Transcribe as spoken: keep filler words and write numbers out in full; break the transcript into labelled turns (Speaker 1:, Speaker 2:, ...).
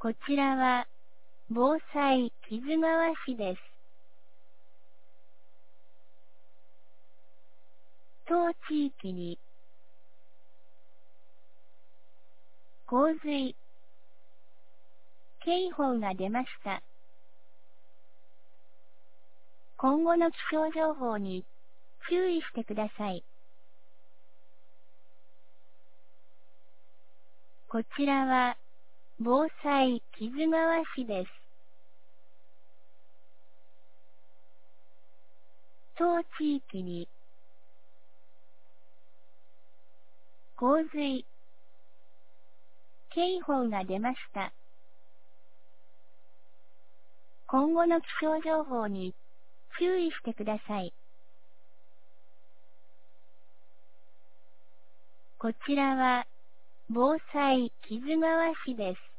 Speaker 1: こちらは、防災木津川市です。当地域に、洪水警報が出ました。今後の気象情報に注意してください。こちらは、防災木津川市です。当地域に、洪水警報が出ました。今後の気象情報に注意してください。こちらは、防災木津川市です。